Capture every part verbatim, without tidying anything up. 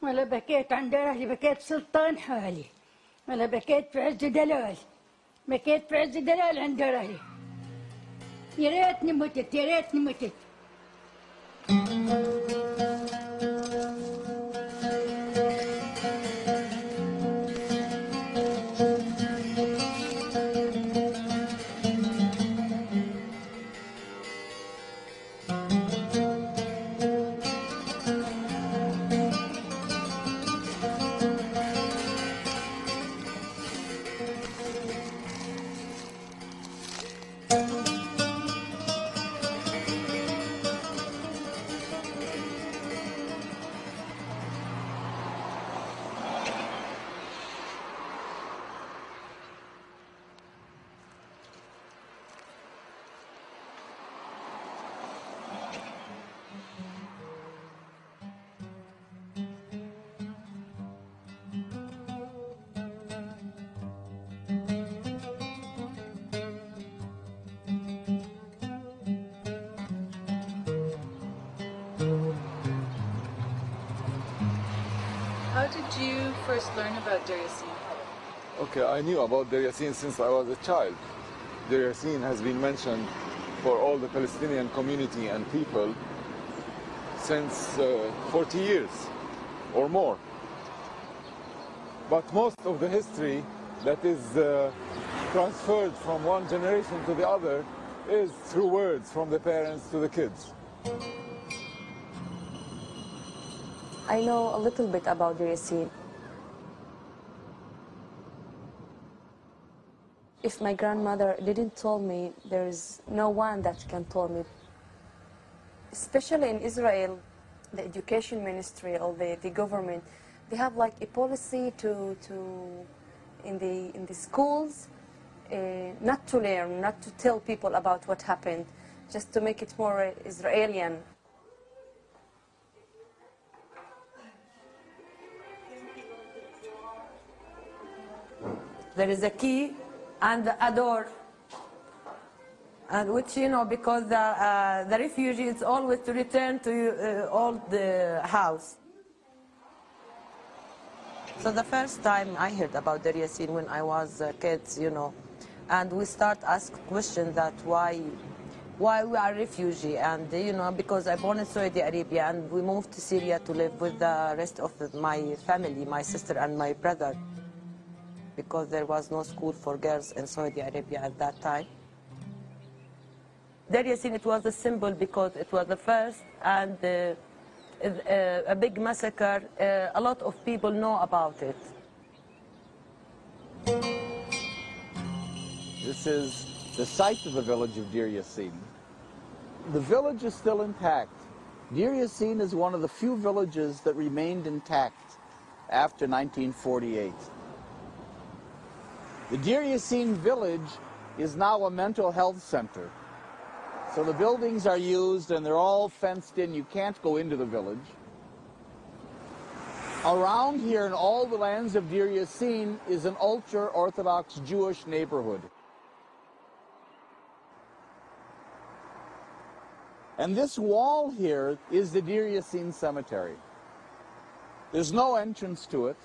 ولا بكيت عند أهلي، بكيت سلطان حالي، ولا بكيت في عز دلال، بكيت في عز دلال عند أهلي. يا ريتني متت، يا ريتني متت. How did you first learn about Deir Yassin? Okay, I knew about Deir Yassin since I was a child. Deir Yassin has been mentioned for all the Palestinian community and people since uh, forty years or more. But most of the history that is uh, transferred from one generation to the other is through words from the parents to the kids. I know a little bit about Deir Yassin. If my grandmother didn't tell me, there is no one that can tell me. Especially in Israel, the education ministry or the, the government, they have like a policy to, to in, the, in the schools, uh, not to learn, not to tell people about what happened, just to make it more Israeli. There is a key and a door, and which, you know, because the, uh, the refugee is always to return to uh, old uh, house. So the first time I heard about Deir Yassin when I was a kid, you know, and we start ask questions that why, why we are refugee, and you know, because I born in Saudi Arabia and we moved to Syria to live with the rest of my family, my sister and my brother, because there was no school for girls in Saudi Arabia at that time. Deir Yassin, it was a symbol because it was the first and uh, uh, a big massacre. Uh, a lot of people know about it. This is the site of the village of Deir Yassin. The village is still intact. Deir Yassin is one of the few villages that remained intact after nineteen forty-eight. The Deir Yassin village is now a mental health center. So the buildings are used and they're all fenced in. You can't go into the village. Around here in all the lands of Deir Yassin is an ultra-Orthodox Jewish neighborhood. And this wall here is the Deir Yassin cemetery. There's no entrance to it.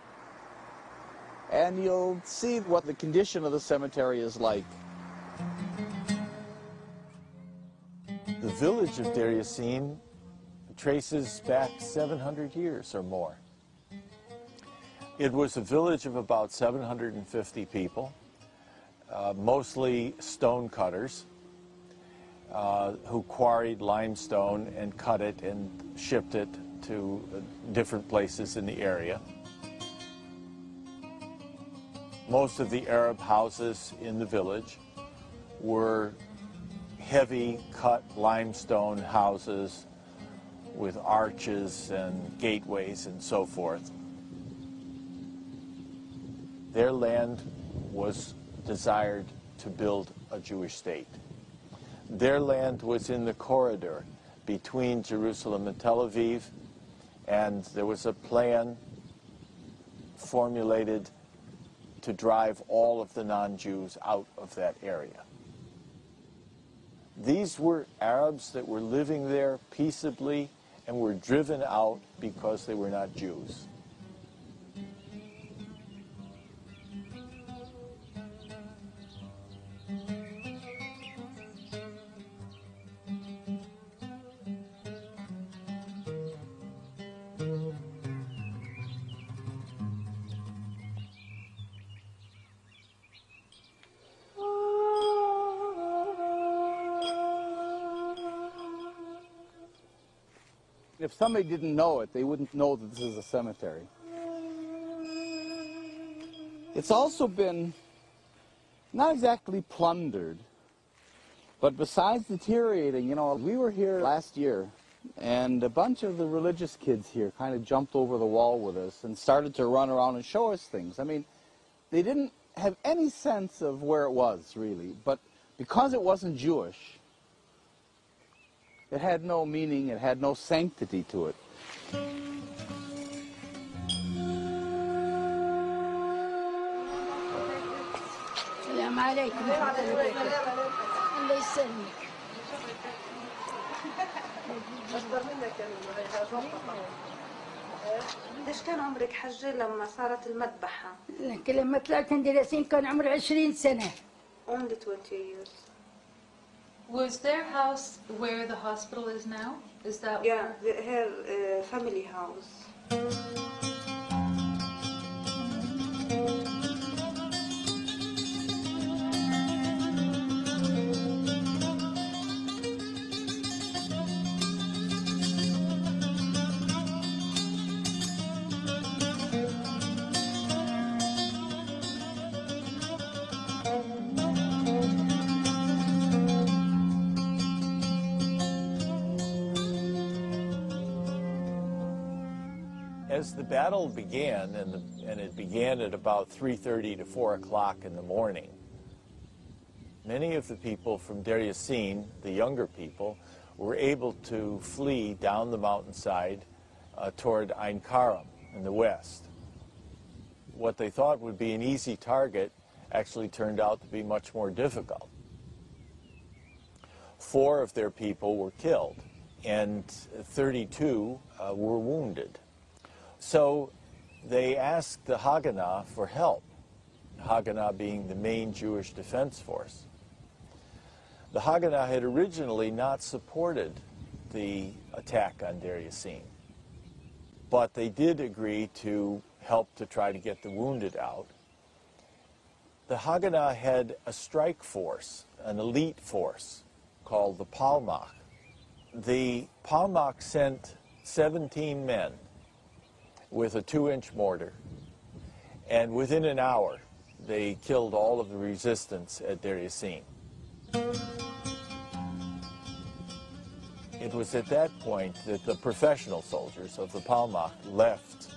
And you'll see what the condition of the cemetery is like. The village of Deir Yassin traces back seven hundred years or more. It was a village of about seven hundred fifty people, uh, mostly stone cutters, uh, who quarried limestone and cut it and shipped it to uh, different places in the area. Most of the Arab houses in the village were heavy cut limestone houses with arches and gateways and so forth. Their land was desired to build a Jewish state. Their land was in the corridor between Jerusalem and Tel Aviv, and there was a plan formulated to drive all of the non-Jews out of that area. These were Arabs that were living there peaceably and were driven out because they were not Jews. If somebody didn't know it, they wouldn't know that this is a cemetery. It's also been not exactly plundered, but besides deteriorating, you know, we were here last year, and a bunch of the religious kids here kind of jumped over the wall with us and started to run around and show us things. I mean, they didn't have any sense of where it was, really, but because it wasn't Jewish, it had no meaning, it had no sanctity to it. السلام عليكم ورحمة الله وبركاته. الله يسلمك. قديش كان عمرك حجة لما صارت المذبحة؟ لكن لما طلعت عند ياسين كان عمري عشرين سنة. Only twenty years. Was their house where the hospital is now? Is that Yeah, the, her uh, family house. As the battle began, and, the, and it began at about three thirty to four o'clock in the morning, many of the people from Deir Yassin, the younger people, were able to flee down the mountainside uh, toward Ein Karam in the west. What they thought would be an easy target actually turned out to be much more difficult. Four of their people were killed, and thirty-two uh, were wounded. So they asked the Haganah for help, Haganah being the main Jewish defense force. The Haganah had originally not supported the attack on Deir Yassin, but they did agree to help to try to get the wounded out. The Haganah had a strike force, an elite force, called the Palmach. The Palmach sent seventeen men with a two-inch mortar, and within an hour they killed all of the resistance at Deir Yassin. It was at that point that the professional soldiers of the Palmach left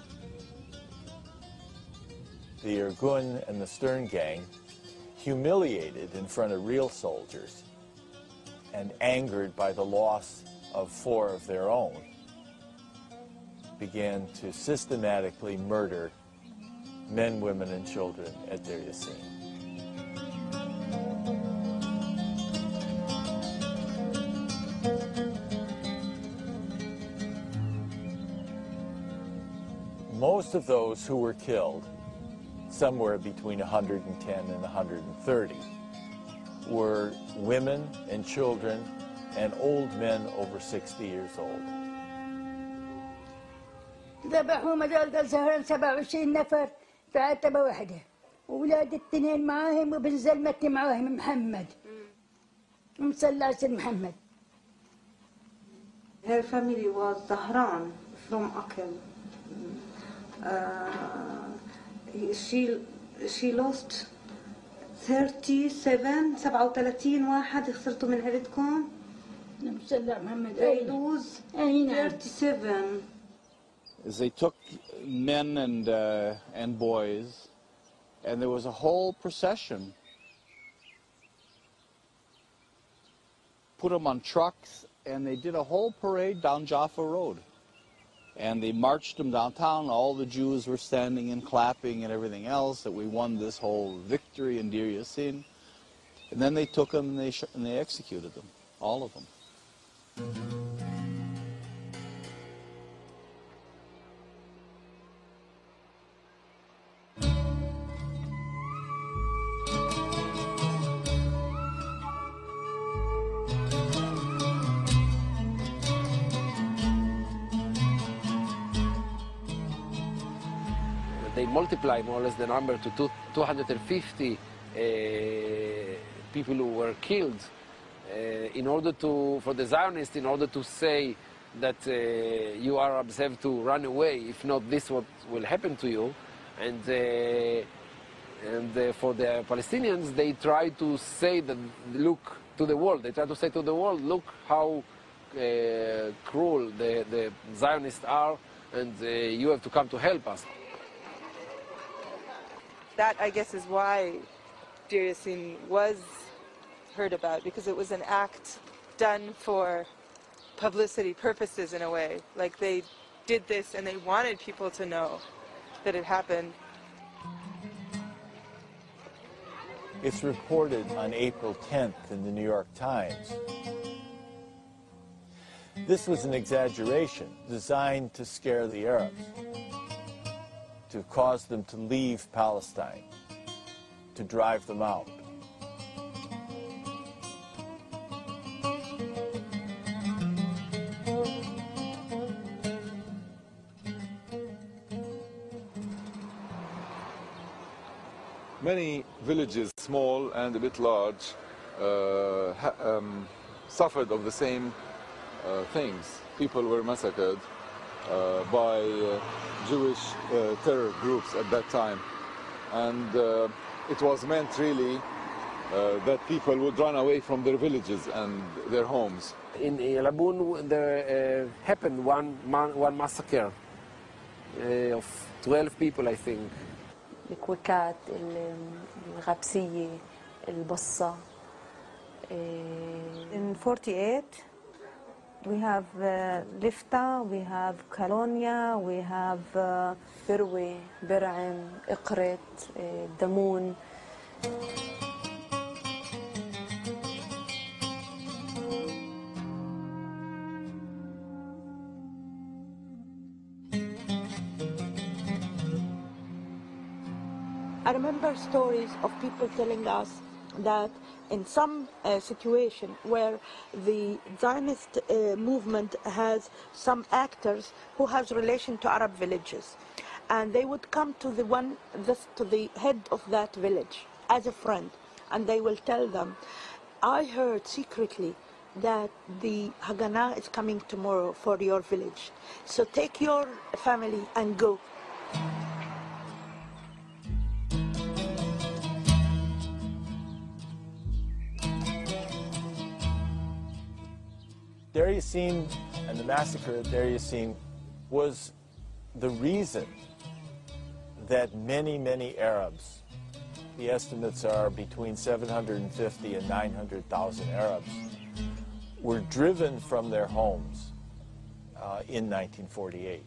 the Irgun and the Stern gang, humiliated in front of real soldiers and angered by the loss of four of their own, began to systematically murder men, women, and children at Deir Yassin. Most of those who were killed, somewhere between one hundred ten and one hundred thirty, were women and children and old men over sixty years old. ذبحوهم هذول قال سهران سبعة وعشرين نفر في عتبة واحدة، وولاد التنين معاهم وبن زلمتي معاهم محمد. مصلى سيد محمد. Her family was Zahran from Akel. Uh, she she lost thirty-seven سبعة وثلاثين واحد خسرتوا من عيلتكم. مصلى محمد. They lose thirty-seven. Is they took men and uh, and boys, and there was a whole procession. Put them on trucks, and they did a whole parade down Jaffa Road. And they marched them downtown. All the Jews were standing and clapping and everything else, that we won this whole victory in Deir Yassin. And then they took them and they, sh and they executed them, all of them. they multiply more or less the number to two, two hundred fifty uh, people who were killed. Uh, in order to, for the Zionists, in order to say that uh, you Arabs have to run away, if not this what will happen to you, and, uh, and uh, for the Palestinians, they try to say that, look to the world, they try to say to the world, look how uh, cruel the, the Zionists are, and uh, you have to come to help us. That, I guess, is why Deir Yassin was heard about, because it was an act done for publicity purposes in a way. Like they did this and they wanted people to know that it happened. It's reported on April tenth in the New York Times. This was an exaggeration designed to scare the Arabs, to cause them to leave Palestine, to drive them out. Many villages, small and a bit large, uh, ha um, suffered of the same uh, things. People were massacred uh, by uh, Jewish uh, terror groups at that time. And uh, it was meant really uh, that people would run away from their villages and their homes. In Yalabun there uh, happened one, one massacre uh, of twelve people, I think. الكويكات، الغبسية، البصة. In forty-eight, we have uh, Lifta, we have Colonia, we have uh, بروي، برعم، إقرت، دمون. I remember stories of people telling us that in some uh, situation where the Zionist uh, movement has some actors who has relation to Arab villages, and they would come to the one, this, to the head of that village as a friend, and they will tell them, I heard secretly that the Haganah is coming tomorrow for your village, so take your family and go. Deir Yassin and the massacre at Deir Yassin was the reason that many, many Arabs, the estimates are between seven hundred fifty and nine hundred thousand Arabs, were driven from their homes uh, in nineteen forty-eight.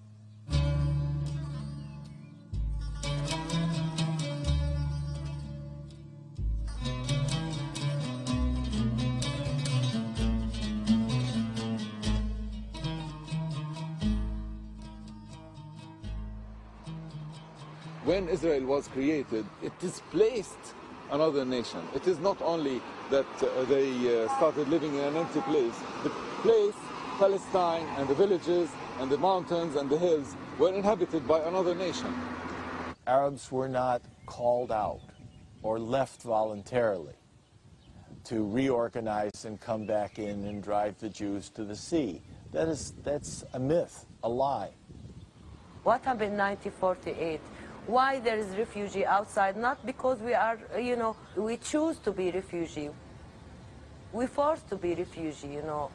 When Israel was created, it displaced another nation. It is not only that uh, they uh, started living in an empty place. The place, Palestine, and the villages, and the mountains, and the hills were inhabited by another nation. Arabs were not called out or left voluntarily to reorganize and come back in and drive the Jews to the sea. That is, that's a myth, a lie. What happened in nineteen forty-eight? Why there is refugee outside? Not because we are, you know, we choose to be refugee. We forced to be refugee, you know.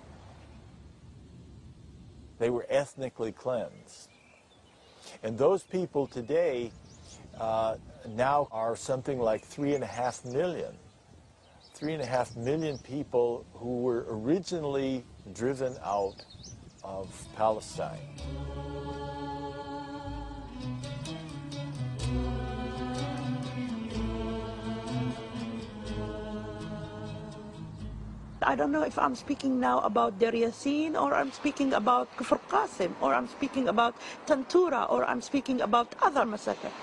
They were ethnically cleansed. And those people today uh, now are something like three and a half million. Three and a half million people who were originally driven out of Palestine. I don't know if I'm speaking now about Deir Yassin, or I'm speaking about Kfr Qasim, or I'm speaking about Tantura, or I'm speaking about other massacres.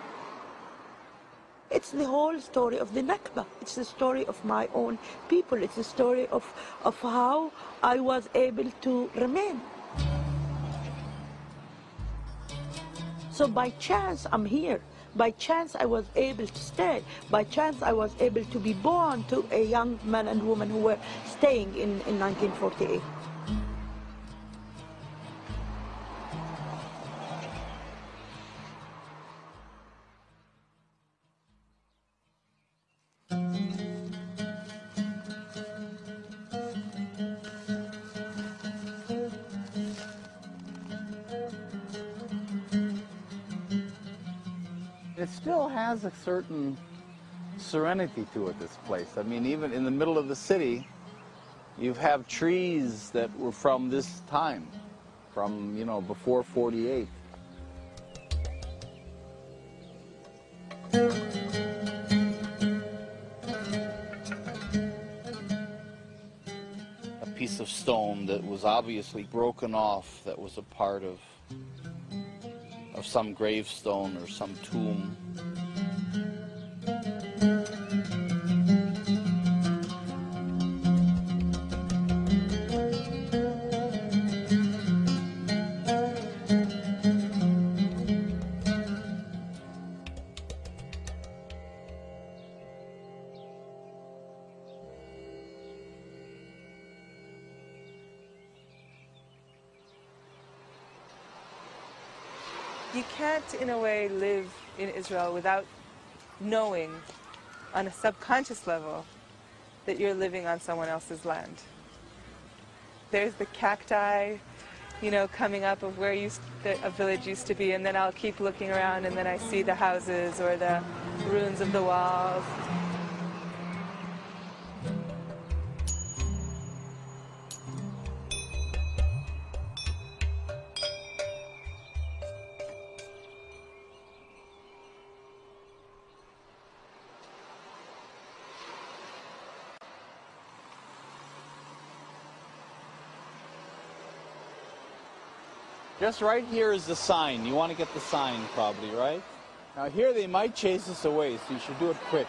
It's the whole story of the Nakba. It's the story of my own people. It's the story of, of how I was able to remain. So by chance, I'm here. By chance, I was able to stay. By chance, I was able to be born to a young man and woman who were staying in, in nineteen forty-eight. It still has a certain serenity to it, this place. I mean, even in the middle of the city, you have trees that were from this time, from, you know, before forty-eight. A piece of stone that was obviously broken off, that was a part of of some gravestone or some tomb. You can't, in a way, live in Israel without knowing on a subconscious level that you're living on someone else's land. There's the cacti, you know, coming up of where used the, a village used to be, and then I'll keep looking around and then I see the houses or the ruins of the walls. Just right here is the sign. You want to get the sign probably, right? Now here they might chase us away, so you should do it quick.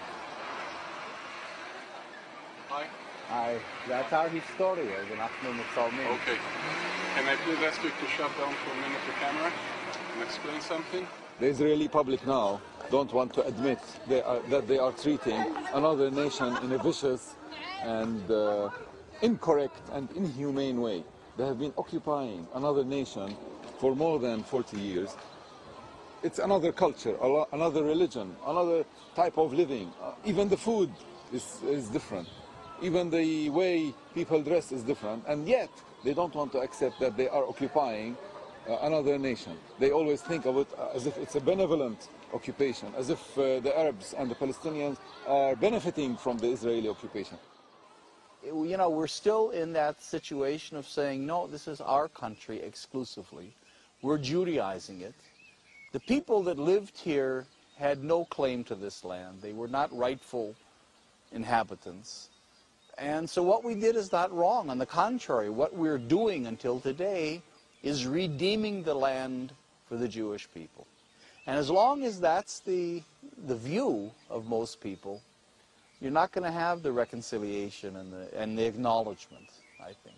Hi. Hi. That's our historia, the Nachman Mitzalmi. Okay. Can I please ask you to shut down for a minute the camera and explain something? The Israeli public now don't want to admit they are, that they are treating another nation in a vicious and uh, incorrect and inhumane way. They have been occupying another nation for more than forty years. It's another culture, another religion, another type of living. Uh, even the food is, is different. Even the way people dress is different. And yet, they don't want to accept that they are occupying uh, another nation. They always think of it as if it's a benevolent occupation, as if uh, the Arabs and the Palestinians are benefiting from the Israeli occupation. You know, we're still in that situation of saying, no, this is our country exclusively. We're Judaizing it. The people that lived here had no claim to this land. They were not rightful inhabitants. And so what we did is not wrong. On the contrary, what we're doing until today is redeeming the land for the Jewish people. And as long as that's the, the view of most people, you're not going to have the reconciliation and the, and the acknowledgement, I think.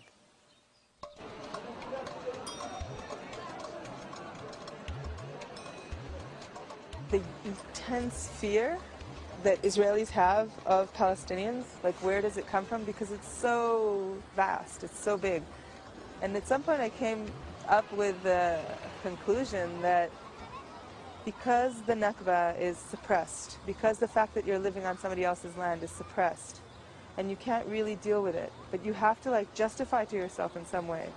The intense fear that Israelis have of Palestinians, like where does it come from? Because it's so vast, it's so big. And at some point I came up with the conclusion that because the Nakba is suppressed, because the fact that you're living on somebody else's land is suppressed, and you can't really deal with it, but you have to like justify to yourself in some way.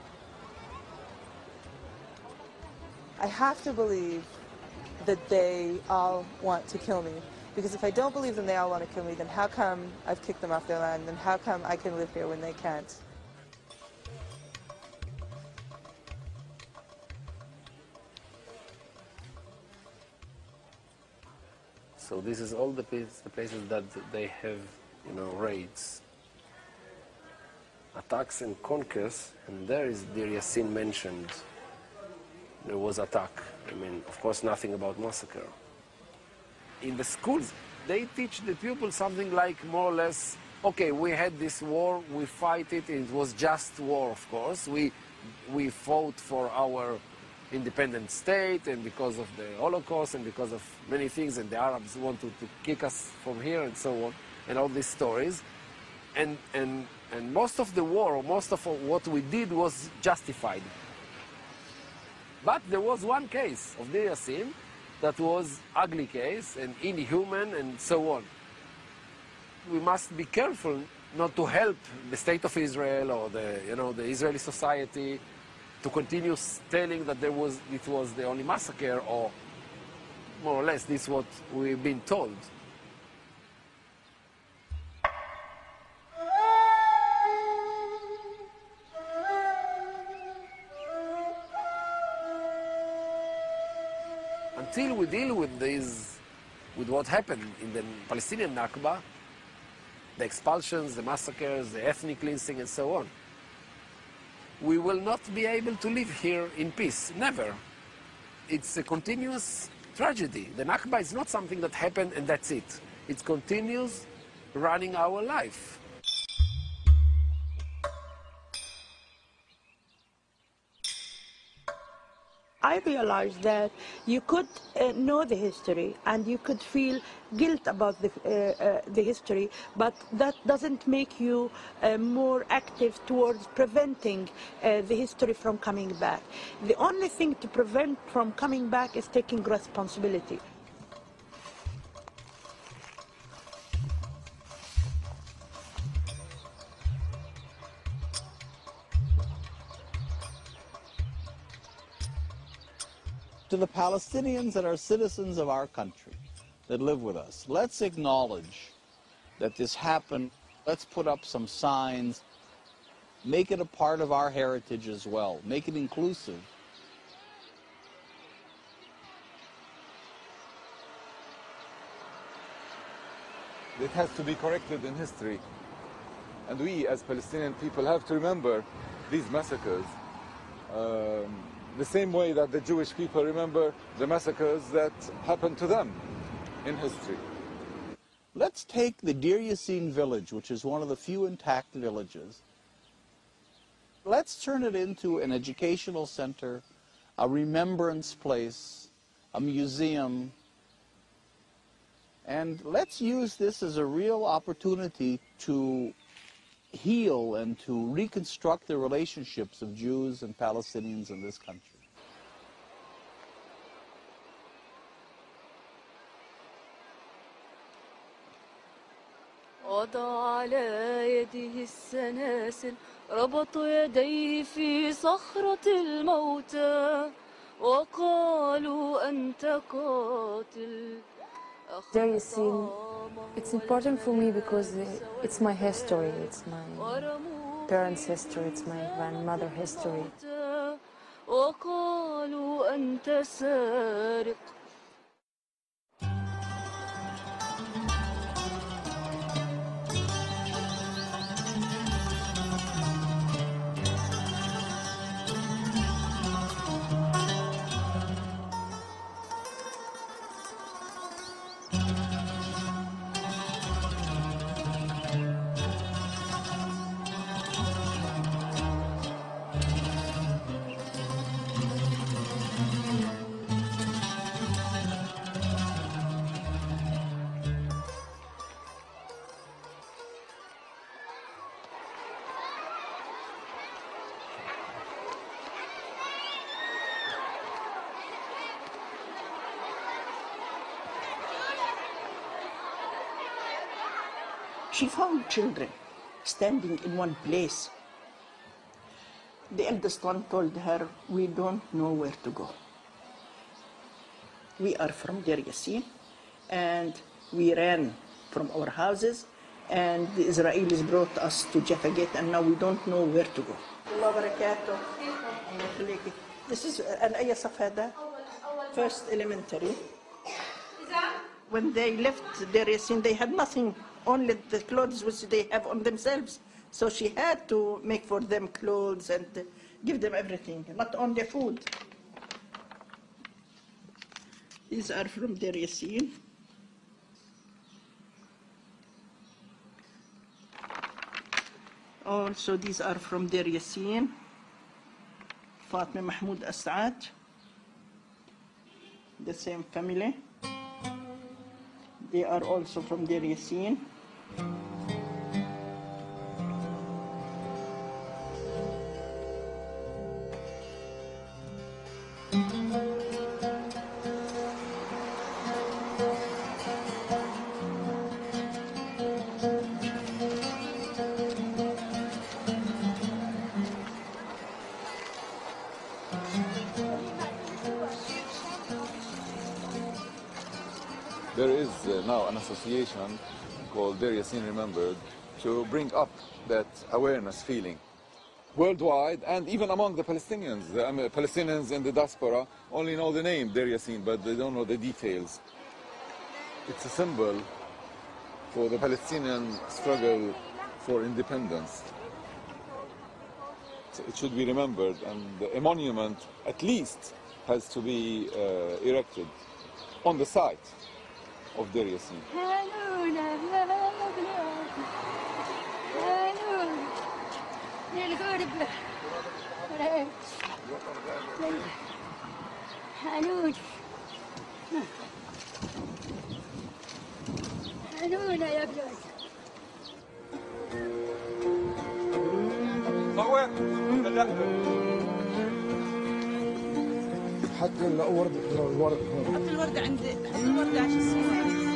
I have to believe that they all want to kill me. Because if I don't believe them they all want to kill me, then how come I've kicked them off their land, and how come I can live here when they can't? So this is all the places, the places that they have, you know, raids, attacks and conquers, and there is Deir Yassin mentioned. There was attack. I mean, of course, nothing about massacre. In the schools, they teach the pupils something like more or less, okay, we had this war, we fight it, it was just war, of course. We, we fought for our independent state and because of the Holocaust and because of many things, and the Arabs wanted to kick us from here and so on, and all these stories. And, and, and most of the war, or most of what we did was justified. But there was one case of Deir Yassin that was ugly case and inhuman and so on. We must be careful not to help the state of Israel or the, you know, the Israeli society to continue telling that there was, it was the only massacre, or more or less this is what we've been told. Until we deal with these, with what happened in the Palestinian Nakba, the expulsions, the massacres, the ethnic cleansing, and so on, we will not be able to live here in peace, never. It's a continuous tragedy. The Nakba is not something that happened and that's it. It continues running our life. I realized that you could uh, know the history and you could feel guilt about the, uh, uh, the history, but that doesn't make you uh, more active towards preventing uh, the history from coming back. The only thing to prevent from coming back is taking responsibility. To the Palestinians that are citizens of our country, that live with us, let's acknowledge that this happened. Let's put up some signs, make it a part of our heritage as well, make it inclusive. It has to be corrected in history. And we, as Palestinian people, have to remember these massacres um, the same way that the Jewish people remember the massacres that happened to them in history. Let's take the Deir Yassin village, which is one of the few intact villages. Let's turn it into an educational center, a remembrance place, a museum, and let's use this as a real opportunity to heal and to reconstruct the relationships of Jews and Palestinians in this country. وضع على يده السلاسل ربط يديه في صخرة الموتى وقالوا أنت قاتل. Deir Yassin, it's important for me because it's my history, it's my parents' history, it's my grandmother's history. وقالوا أنت سارق. She found children standing in one place. The eldest one told her, we don't know where to go. We are from Deir Yassin, and we ran from our houses, and the Israelis brought us to Jaffa Gate, and now we don't know where to go. This is an Aya Safada, first elementary. When they left Deir Yassin, they had nothing, only the clothes which they have on themselves. So she had to make for them clothes and give them everything, not only food. These are from Deir Yassin. Also, these are from Deir Yassin. Fatima Mahmoud Asad. the same family. They are also from Deir Yassin. There is uh, now an association called Deir Yassin Remembered to bring up that awareness feeling worldwide and even among the Palestinians. The um, Palestinians in the diaspora only know the name Deir Yassin, but they don't know the details. It's a symbol for the Palestinian struggle for independence. So it should be remembered, and a monument at least has to be uh, erected on the site of Deir Yassin. حنون حنون يا بلاد صور حط الورد الورد هون حط الورد عند حط الورد عشان الصور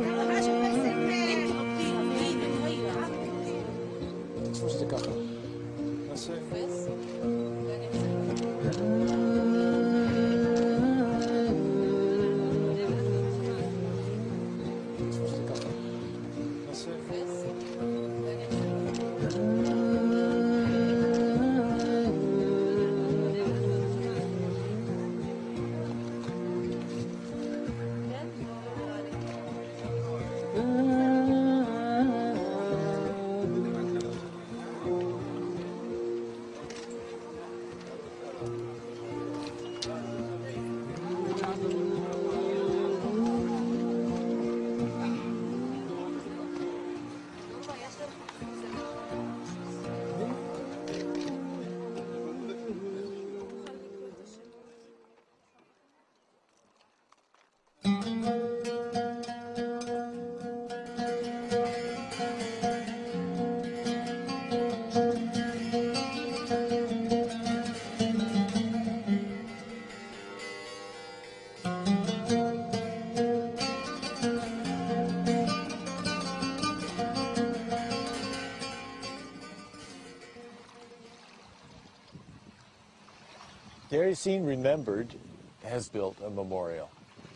Deir Yassin Remembered has built a memorial.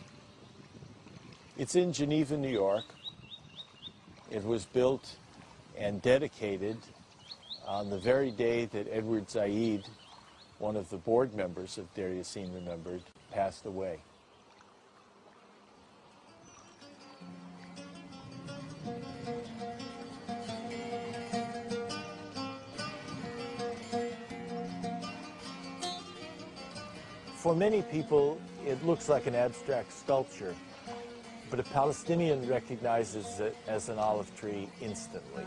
It's in Geneva, New York. It was built and dedicated on the very day that Edward Said, one of the board members of Deir Yassin Remembered, passed away. For many people, it looks like an abstract sculpture, but a Palestinian recognizes it as an olive tree instantly.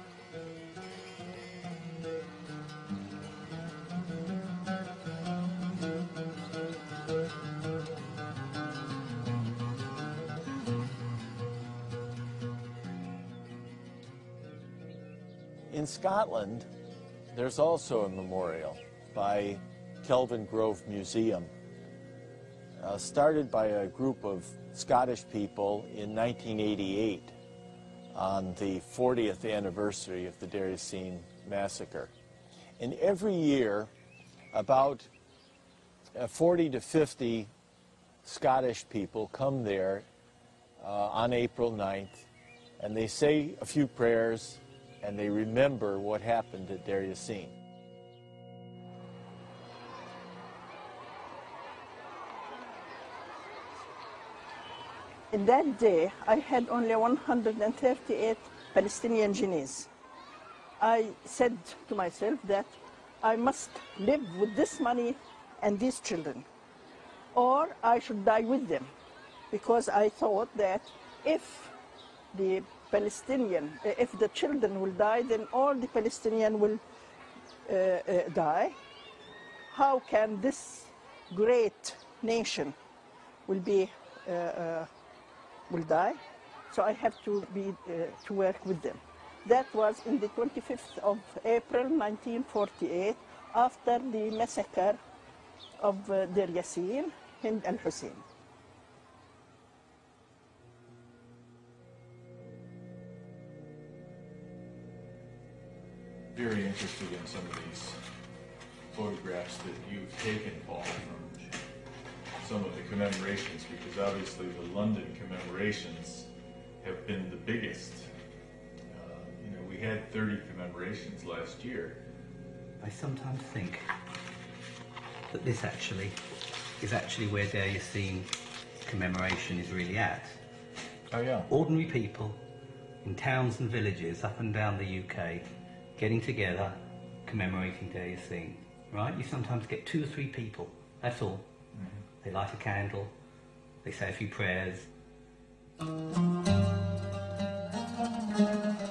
In Scotland, there's also a memorial by Kelvin Grove Museum, uh, started by a group of Scottish people in nineteen eighty-eight on the fortieth anniversary of the Deir Yassin massacre. And every year, about uh, forty to fifty Scottish people come there uh, on April ninth, and they say a few prayers, and they remember what happened at Deir Yassin. In that day, I had only one hundred thirty-eight Palestinian genies. I said to myself that I must live with this money and these children, or I should die with them, because I thought that if the Palestinian, if the children will die, then all the Palestinians will uh, uh, die. How can this great nation will be uh, uh, will die, so I have to be uh, to work with them. That was in the twenty-fifth of April nineteen forty-eight, after the massacre of uh, Deir Yassin, Hind al-Hussein. Very interested in some of these photographs that you've taken, Paul, from some of the commemorations, because obviously the London commemorations have been the biggest. Uh, you know, we had thirty commemorations last year. I sometimes think that this actually is actually where Deir Yassin commemoration is really at. Oh yeah. Ordinary people in towns and villages up and down the U K getting together, commemorating Deir Yassin, right? You sometimes get two or three people, that's all. Mm-hmm. They light a candle, they say a few prayers.